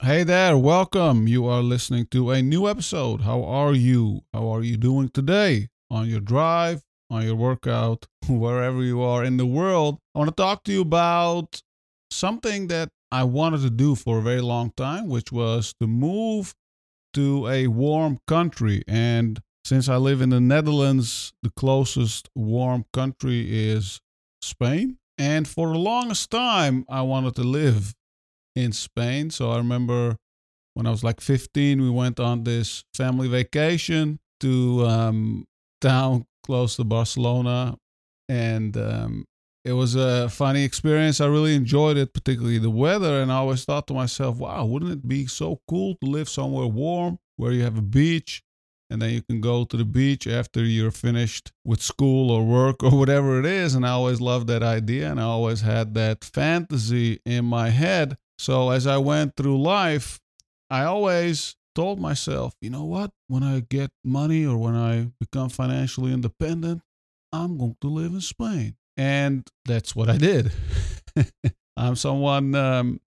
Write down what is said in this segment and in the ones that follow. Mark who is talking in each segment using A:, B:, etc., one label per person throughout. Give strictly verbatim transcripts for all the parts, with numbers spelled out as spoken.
A: Hey there, welcome. You are listening to a new episode. How are you? How are you doing today? On your drive, on your workout, wherever you are in the world. I want to talk to you about something that I wanted to do for a very long time, which was to move to a warm country. And since I live in the Netherlands, the closest warm country is Spain. And for the longest time, I wanted to live in Spain. So I remember when I was like fifteen, we went on this family vacation to um, town close to Barcelona, and um, it was a funny experience. I really enjoyed it, particularly the weather, and I always thought to myself, "Wow, wouldn't it be so cool to live somewhere warm where you have a beach?" And then you can go to the beach after you're finished with school or work or whatever it is. And I always loved that idea. And I always had that fantasy in my head. So as I went through life, I always told myself, you know what? When I get money or when I become financially independent, I'm going to live in Spain. And that's what I did. I'm someone um,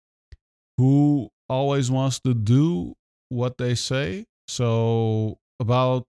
A: who always wants to do what they say. So about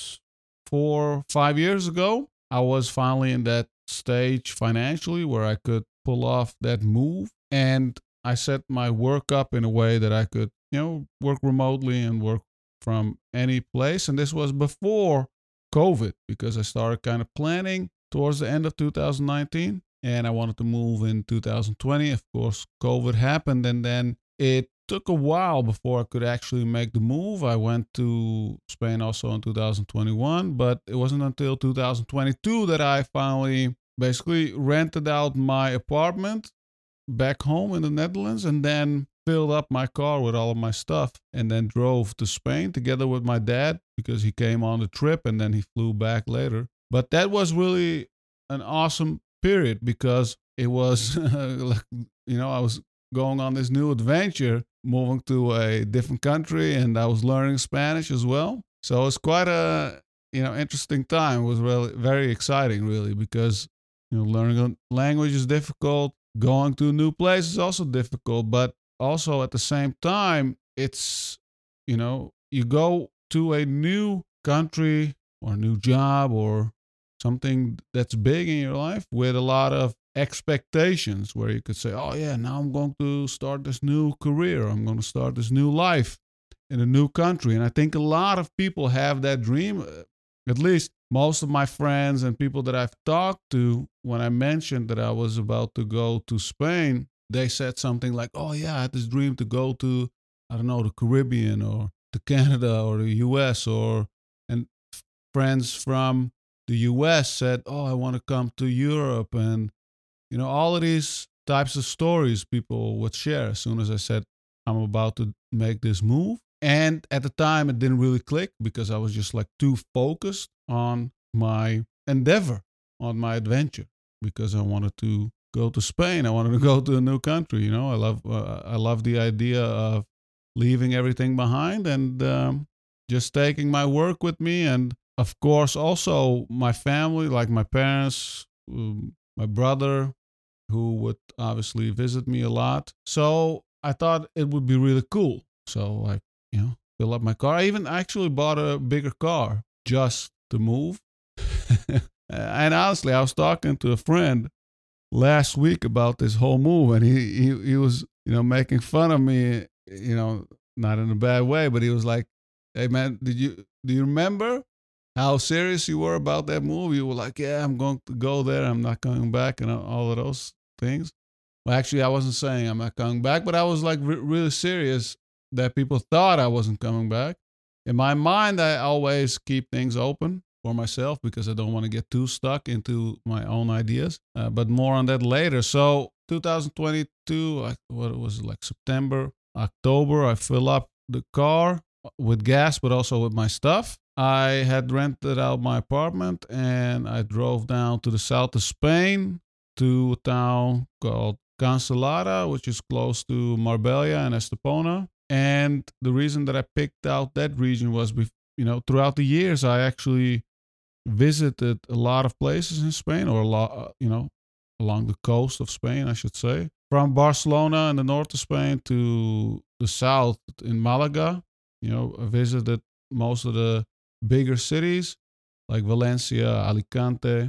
A: four, five years ago, I was finally in that stage financially where I could pull off that move. And I set my work up in a way that I could, you know, work remotely and work from any place. And this was before COVID because I started kind of planning towards the end of two thousand nineteen. And I wanted to move in two thousand twenty. Of course, COVID happened, and then it took a while before I could actually make the move. I went to Spain also in two thousand twenty-one, but it wasn't until two thousand twenty-two that I finally basically rented out my apartment back home in the Netherlands and then filled up my car with all of my stuff and then drove to Spain together with my dad because he came on the trip and then he flew back later. But that was really an awesome period because it was, like, you know, I was going on this new adventure, moving to a different country, and I was learning Spanish as well. So it's quite a, you know, interesting time. It was really very exciting, really, because, you know, learning a language is difficult. Going to a new place is also difficult, but also at the same time, it's, you know, you go to a new country or a new job or something that's big in your life with a lot of expectations where you could say, oh, yeah, now I'm going to start this new career. I'm going to start this new life in a new country. And I think a lot of people have that dream. uh, At least most of my friends and people that I've talked to, when I mentioned that I was about to go to Spain, they said something like, oh, yeah, I had this dream to go to, I don't know, the Caribbean or to Canada or the U S or, and friends from the U S said, oh, I want to come to Europe. And you know, all of these types of stories people would share as soon as I said, I'm about to make this move. And at the time, it didn't really click because I was just like too focused on my endeavor, on my adventure, because I wanted to go to Spain. I wanted to go to a new country. You know, I love, uh, I love the idea of leaving everything behind and um, just taking my work with me. And of course, also my family, like my parents, um, my brother, who would obviously visit me a lot. So I thought it would be really cool. So I, you know, fill up my car. I even actually bought a bigger car just to move. And honestly, I was talking to a friend last week about this whole move, and he, he he was, you know, making fun of me, you know, not in a bad way, but he was like, "Hey man, did you do you remember how serious you were about that move? You were like, yeah, I'm going to go there. I'm not coming back,' and all of those things." Well, actually, I wasn't saying I'm not coming back, but I was like re- really serious that people thought I wasn't coming back. In my mind, I always keep things open for myself because I don't want to get too stuck into my own ideas. Uh, but more on that later. So, twenty twenty-two, like, what was it, like September, October, I fill up the car with gas, but also with my stuff. I had rented out my apartment and I drove down to the south of Spain to a town called Cancelada, which is close to Marbella and Estepona. And the reason that I picked out that region was, you know, throughout the years, I actually visited a lot of places in Spain, or a lot, you know, along the coast of Spain, I should say. From Barcelona in the north of Spain to the south in Malaga, you know, I visited most of the bigger cities like Valencia, Alicante,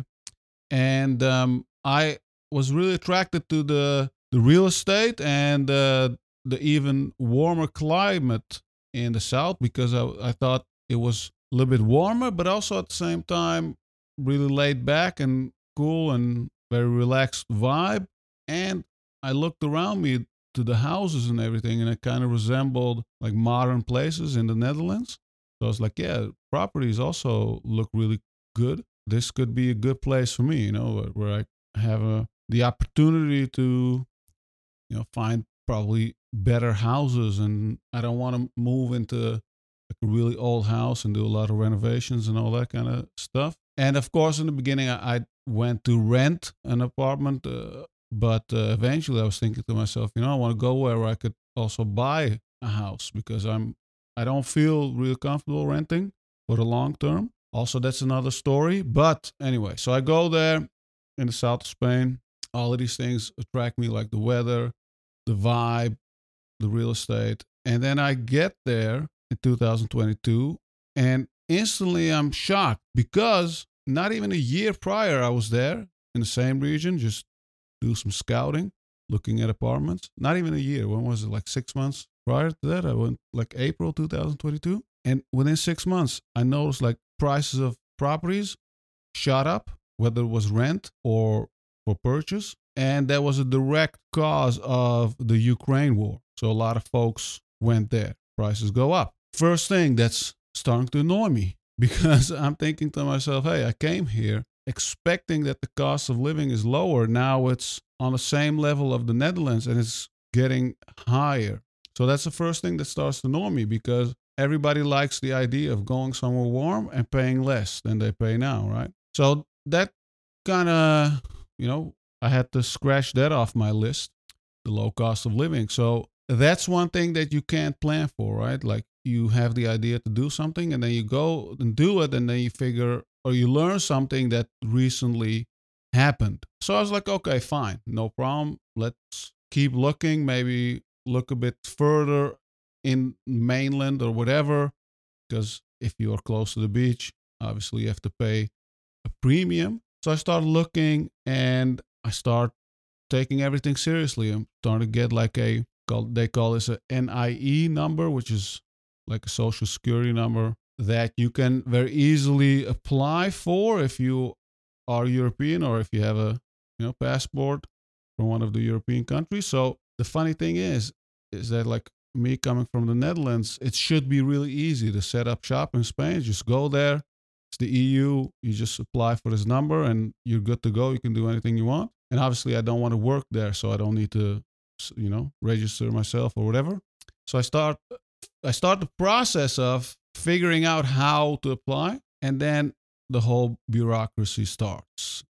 A: and um, I was really attracted to the the real estate and uh, the even warmer climate in the south because I, I thought it was a little bit warmer, but also at the same time really laid back and cool and very relaxed vibe. And I looked around me to the houses and everything, and it kind of resembled like modern places in the Netherlands. So I was like, yeah, properties also look really good. This could be a good place for me, you know, where I have a, the opportunity to, you know, find probably better houses. And I don't want to move into like a really old house and do a lot of renovations and all that kind of stuff. And of course, in the beginning, I, I went to rent an apartment. Uh, but uh, eventually I was thinking to myself, you know, I want to go where I could also buy a house because I'm, I don't feel really comfortable renting for the long term. Also, that's another story. But anyway, so I go there in the south of Spain. All of these things attract me, like the weather, the vibe, the real estate. And then I get there in two thousand twenty-two, and instantly I'm shocked because not even a year prior, I was there in the same region, just do some scouting, looking at apartments. Not even a year. When was it? Like six months prior to that? I went like April two thousand twenty-two. And within six months, I noticed like prices of properties shot up, whether it was rent or for purchase. And that was a direct cause of the Ukraine war. So a lot of folks went there. Prices go up. First thing that's starting to annoy me because I'm thinking to myself, hey, I came here expecting that the cost of living is lower. Now it's on the same level of the Netherlands and it's getting higher. So that's the first thing that starts to annoy me because everybody likes the idea of going somewhere warm and paying less than they pay now, right? So that kind of, you know, I had to scratch that off my list, the low cost of living. So that's one thing that you can't plan for, right? Like you have the idea to do something and then you go and do it and then you figure or you learn something that recently happened. So I was like, okay, fine, no problem. Let's keep looking, maybe look a bit further in mainland or whatever, because if you are close to the beach, obviously you have to pay a premium. So I started looking and I start taking everything seriously. I'm starting to get like a, they call this a N I E number, which is like a social security number that you can very easily apply for if you are European or if you have a, you know, passport from one of the European countries. So the funny thing is, is that like me coming from the Netherlands, it should be really easy to set up shop in Spain. Just go there. It's the E U. You just apply for this number and you're good to go. You can do anything you want. And obviously I don't want to work there, so I don't need to, you know, register myself or whatever. So I start, I start the process of figuring out how to apply, and then the whole bureaucracy starts.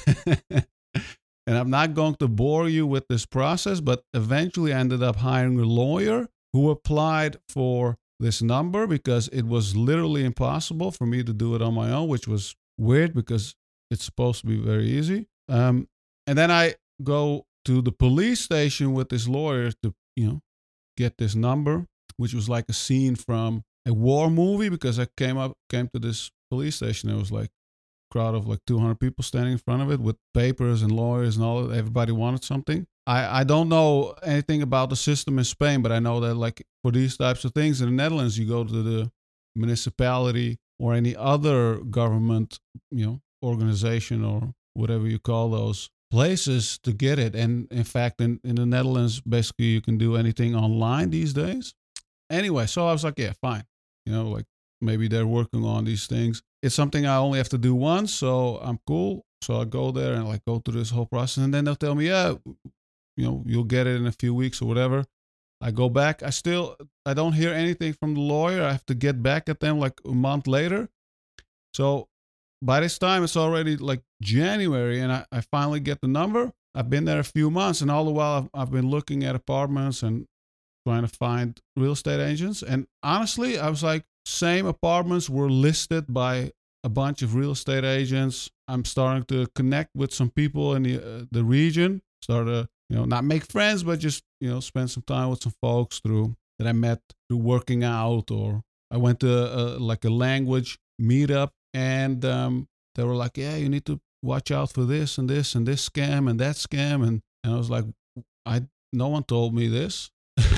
A: And I'm not going to bore you with this process, but eventually I ended up hiring a lawyer who applied for this number because it was literally impossible for me to do it on my own, which was weird because it's supposed to be very easy. Um, and then I go to the police station with this lawyer to, you know, get this number, which was like a scene from a war movie because I came up, came to this police station. It was like crowd of like two hundred people standing in front of it with papers and lawyers and all. Everybody wanted something. I, I don't know anything about the system in Spain, but I know that like for these types of things in the Netherlands, you go to the municipality or any other government, you know, organization or whatever you call those places to get it. And in fact, in, in the Netherlands, basically you can do anything online these days. Anyway, so I was like, yeah, fine. You know, like maybe they're working on these things. It's something I only have to do once, so I'm cool. So I go there and like go through this whole process, and then they'll tell me, yeah, you know, you'll get it in a few weeks or whatever. I go back. I still, I don't hear anything from the lawyer. I have to get back at them like a month later. So by this time, it's already like January, and I, I finally get the number. I've been there a few months, and all the while I've, I've been looking at apartments and trying to find real estate agents. And honestly, I was like, same apartments were listed by a bunch of real estate agents. I'm starting to connect with some people in the uh, the region. Start to, you know, not make friends, but just, you know, spend some time with some folks through that I met through working out, or I went to a, like a language meetup, and um, they were like, yeah, you need to watch out for this and this and this scam and that scam. And, and I was like, I no one told me this.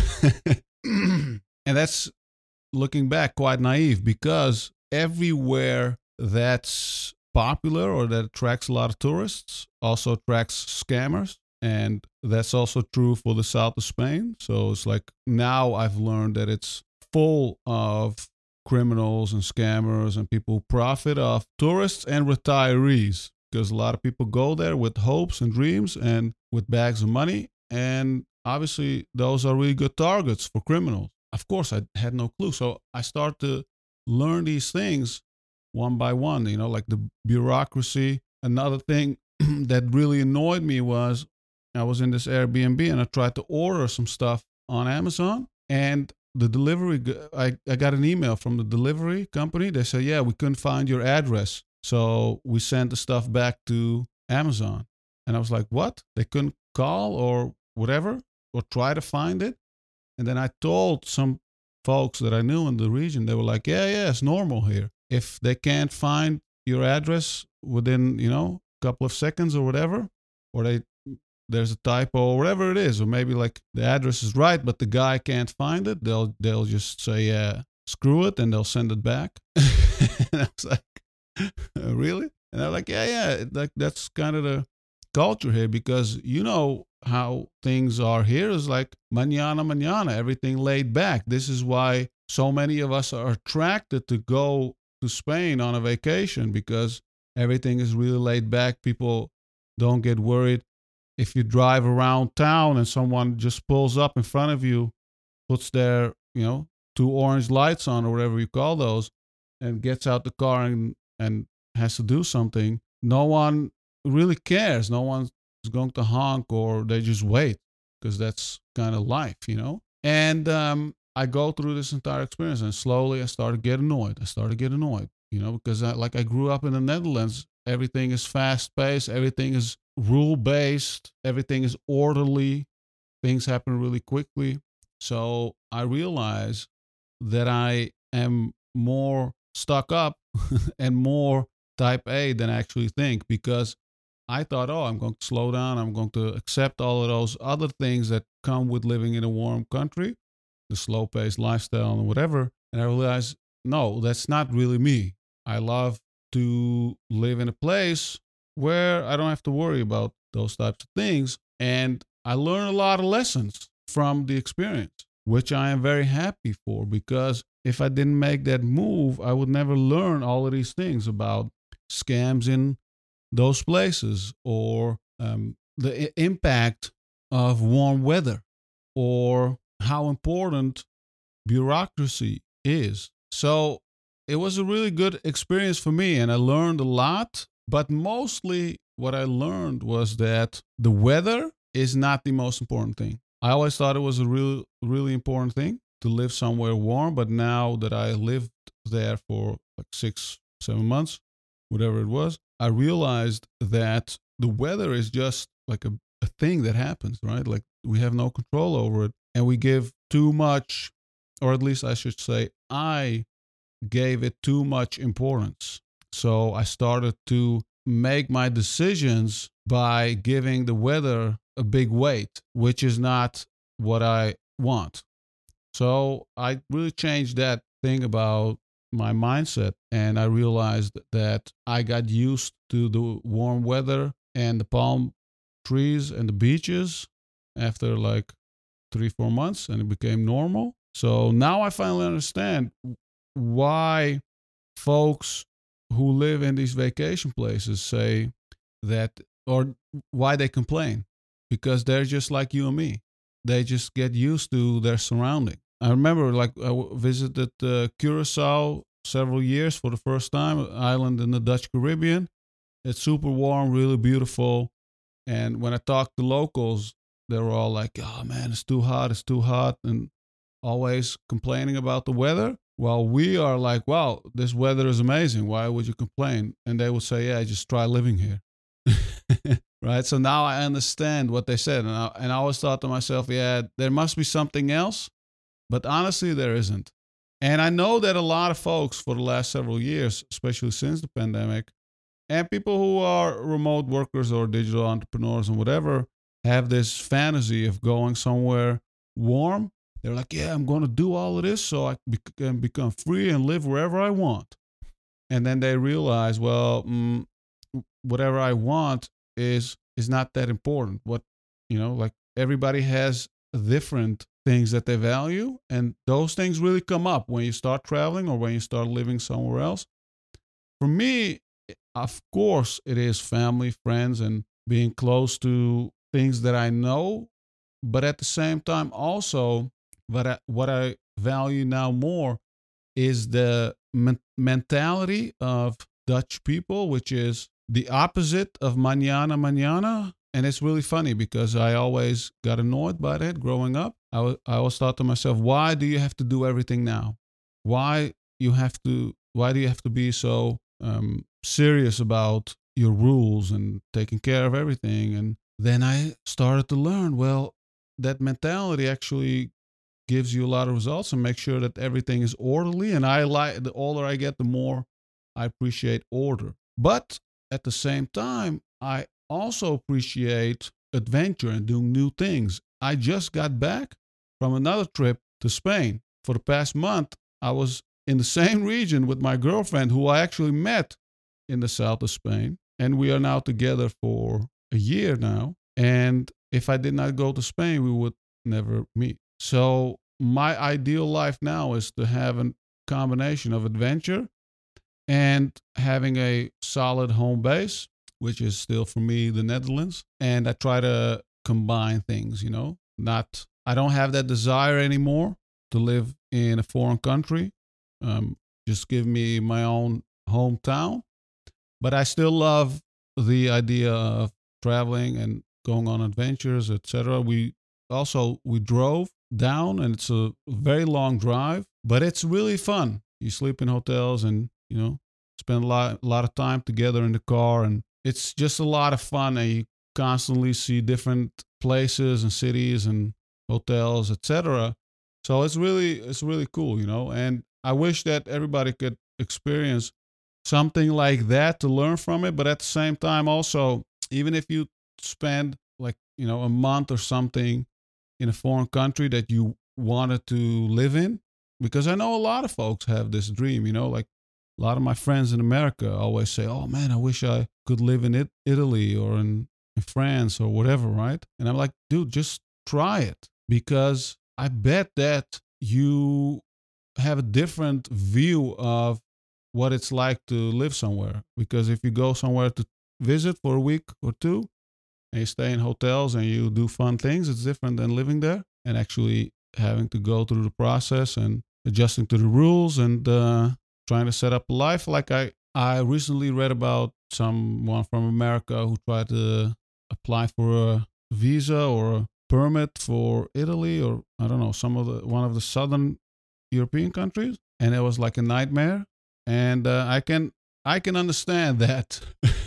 A: And that's, looking back, quite naive, because everywhere that's popular or that attracts a lot of tourists also attracts scammers. And that's also true for the south of Spain. So it's like now I've learned that it's full of criminals and scammers and people who profit off tourists and retirees, because a lot of people go there with hopes and dreams and with bags of money. And obviously, those are really good targets for criminals. Of course, I had no clue. So I started to learn these things one by one, you know, like the bureaucracy. Another thing that really annoyed me was I was in this Airbnb and I tried to order some stuff on Amazon, and the delivery, I, I got an email from the delivery company. They said, yeah, we couldn't find your address. So we sent the stuff back to Amazon. And I was like, what? They couldn't call or whatever, or try to find it? And then I told some folks that I knew in the region. They were like, yeah, yeah, it's normal here. If they can't find your address within, you know, a couple of seconds or whatever, or they there's a typo or whatever it is, or maybe like the address is right, but the guy can't find it, they'll they'll just say, yeah, screw it, and they'll send it back. And I was like, really? And they're like, yeah, yeah, like that's kind of the culture here, because you know how things are here is like mañana, mañana, everything laid back. This is why so many of us are attracted to go to Spain on a vacation, because everything is really laid back. People don't get worried. If you drive around town and someone just pulls up in front of you, puts their, you know, two orange lights on or whatever you call those, and gets out the car and, and has to do something, no one really cares. No one's going to honk, or they just wait, because that's kind of life, you know? And um, I go through this entire experience, and slowly I started to get annoyed. I started to get annoyed, you know, because I, like I grew up in the Netherlands. Everything is fast paced. Everything is rule based. Everything is orderly. Things happen really quickly. So I realize that I am more stuck up and more type A than I actually think, because I thought, oh, I'm going to slow down. I'm going to accept all of those other things that come with living in a warm country, the slow paced lifestyle and whatever. And I realized, no, that's not really me. I love to live in a place where I don't have to worry about those types of things. And I learned a lot of lessons from the experience, which I am very happy for, because if I didn't make that move, I would never learn all of these things about scams in those places, or um, the I- impact of warm weather, or how important bureaucracy is. So it was a really good experience for me, and I learned a lot. But mostly what I learned was that the weather is not the most important thing. I always thought it was a real, really important thing to live somewhere warm. But now that I lived there for like six, seven months, whatever it was, I realized that the weather is just like a, a thing that happens, right? Like we have no control over it, and we give too much, or at least I should say, I gave it too much importance. So I started to make my decisions by giving the weather a big weight, which is not what I want. So I really changed that thing about my mindset, and I realized that I got used to the warm weather and the palm trees and the beaches after like three, four months, and it became normal. So now I finally understand why folks who live in these vacation places say that, or why they complain, because they're just like you and me. They just get used to their surrounding. I remember, like, I visited uh, Curacao several years for the first time, an island in the Dutch Caribbean. It's super warm, really beautiful. And when I talked to locals, they were all like, oh man, it's too hot, it's too hot, and always complaining about the weather. While we are like, wow, this weather is amazing. Why would you complain? And they would say, yeah, just try living here. Right. So now I understand what they said. And I, and I always thought to myself, yeah, there must be something else. But honestly, there isn't. And I know that a lot of folks for the last several years, especially since the pandemic, and people who are remote workers or digital entrepreneurs and whatever, have this fantasy of going somewhere warm. They're like, yeah, I'm going to do all of this so I can become free and live wherever I want. And then they realize, well, mm, whatever I want is is not that important. What, you know, like everybody has different things that they value, and those things really come up when you start traveling or when you start living somewhere else. For me, of course, it is family, friends, and being close to things that I know. But at the same time, also, what I, what I value now more is the men- mentality of Dutch people, which is the opposite of mañana mañana. And it's really funny because I always got annoyed by that growing up. I, w- I always thought to myself, why do you have to do everything now? Why you have to? Why do you have to be so um, serious about your rules and taking care of everything? And then I started to learn, well, that mentality actually gives you a lot of results and make sure that everything is orderly. And I like the older I get, the more I appreciate order. But at the same time, I also appreciate adventure and doing new things. I just got back from another trip to Spain. For the past month, I was in the same region with my girlfriend, who I actually met in the south of Spain. And we are now together for a year now. And if I did not go to Spain, we would never meet. So my ideal life now is to have a combination of adventure and having a solid home base, which is still for me the Netherlands. And I try to combine things, you know, not, I don't have that desire anymore to live in a foreign country. Um, just give me my own hometown. But I still love the idea of traveling and going on adventures, et cetera. We also we drove down, and it's a very long drive, but it's really fun. You sleep in hotels, and you know spend a lot a lot of time together in the car, and it's just a lot of fun. And you constantly see different places and cities and hotels, et cetera. So it's really it's really cool, you know. And I wish that everybody could experience something like that to learn from it. But at the same time, also, even if you spend like, you know, a month or something in a foreign country that you wanted to live in, because I know a lot of folks have this dream, you know, like a lot of my friends in America always say, oh man, I wish I could live in it, Italy or in, in France or whatever, right? And I'm like, dude, just try it, because I bet that you have a different view of what it's like to live somewhere. Because if you go somewhere to visit for a week or two and you stay in hotels and you do fun things, it's different than living there and actually having to go through the process and adjusting to the rules and uh, trying to set up a life. Like I, I recently read about someone from America who tried to apply for a visa or a permit for Italy, or I don't know, some of the one of the southern European countries, and it was like a nightmare. And uh, I can I can understand that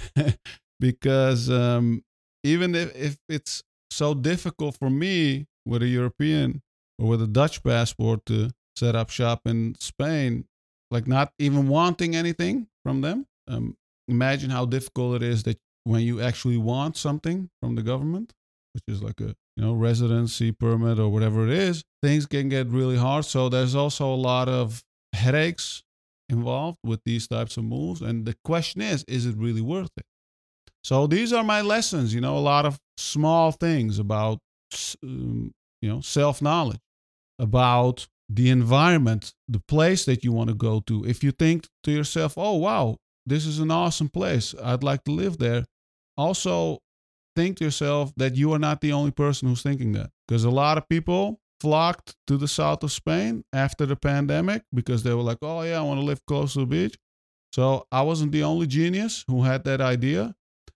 A: because um, even if, if it's so difficult for me with a European or with a Dutch passport to set up shop in Spain, like not even wanting anything from them. Um, imagine how difficult it is that when you actually want something from the government, which is like a you know residency permit or whatever it is, things can get really hard. So there's also a lot of headaches involved with these types of moves. And the question is, is it really worth it? So these are my lessons, you know, a lot of small things about, um, you know, self knowledge, about the environment, the place that you want to go to. If you think to yourself, oh, wow, this is an awesome place, I'd like to live there. Also, think to yourself that you are not the only person who's thinking that. Because a lot of people flocked to the south of Spain after the pandemic because they were like, oh, yeah, I want to live close to the beach. So I wasn't the only genius who had that idea.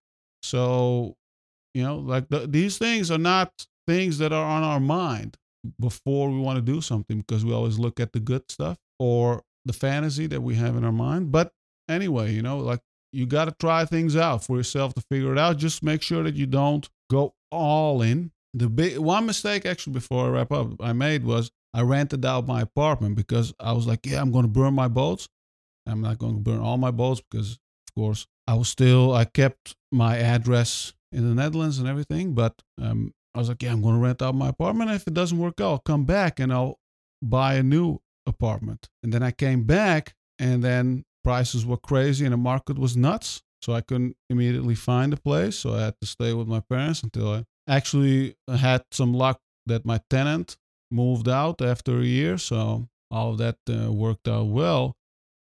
A: So, you know, like the, these things are not things that are on our mind before we want to do something, because we always look at the good stuff or the fantasy that we have in our mind. But anyway, you know, like you got to try things out for yourself to figure it out. Just make sure that you don't go all in. The big one mistake, actually, before I wrap up, I made was I rented out my apartment because I was like, yeah, I'm going to burn my boats. I'm not going to burn all my boats because, of course, I was still, I kept my address in the Netherlands and everything. But um, I was like, yeah, I'm going to rent out my apartment. If it doesn't work out, I'll come back and I'll buy a new apartment. And then I came back and then prices were crazy and the market was nuts. So I couldn't immediately find a place. So I had to stay with my parents until I actually had some luck that my tenant moved out after a year. So all of that uh, worked out well.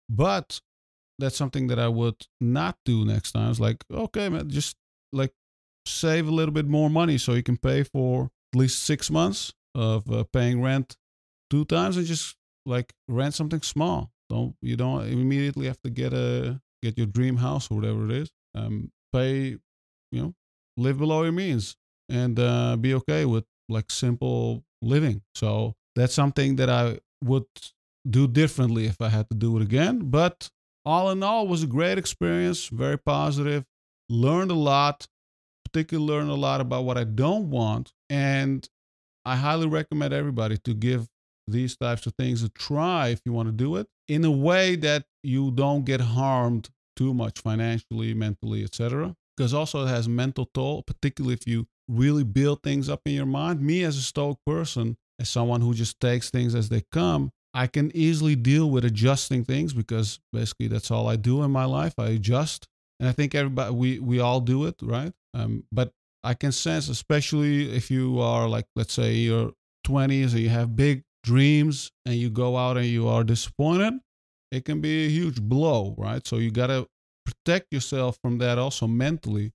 A: But that's something that I would not do next time. It's like, okay, man, just like save a little bit more money so you can pay for at least six months of uh, paying rent two times and just like rent something small. Don't you don't immediately have to get a get your dream house or whatever it is. Um, pay, you know, live below your means and uh, be okay with like simple living. So that's something that I would do differently if I had to do it again. But all in all, it was a great experience, very positive. Learned a lot, particularly learned a lot about what I don't want. And I highly recommend everybody to give these types of things a try if you want to do it in a way that you don't get harmed too much financially, mentally, et cetera. Because also it has mental toll, particularly if you really build things up in your mind. Me as a Stoic person, as someone who just takes things as they come, I can easily deal with adjusting things because basically that's all I do in my life. I adjust. And I think everybody, we, we all do it, right? Um, but I can sense, especially if you are like, let's say you're twenties or you have big dreams and you go out and you are disappointed, it can be a huge blow, right? So you got to protect yourself from that also mentally.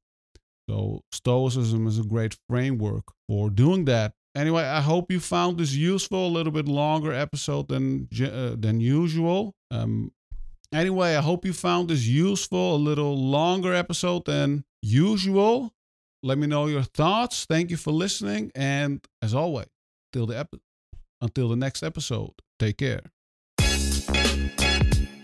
A: So Stoicism is a great framework for doing that. Anyway, I hope you found this useful, a little bit longer episode than uh, than usual. Um, anyway, I hope you found this useful, a little longer episode than usual. Let me know your thoughts. Thank you for listening. And as always, till the ep- until the next episode, take care.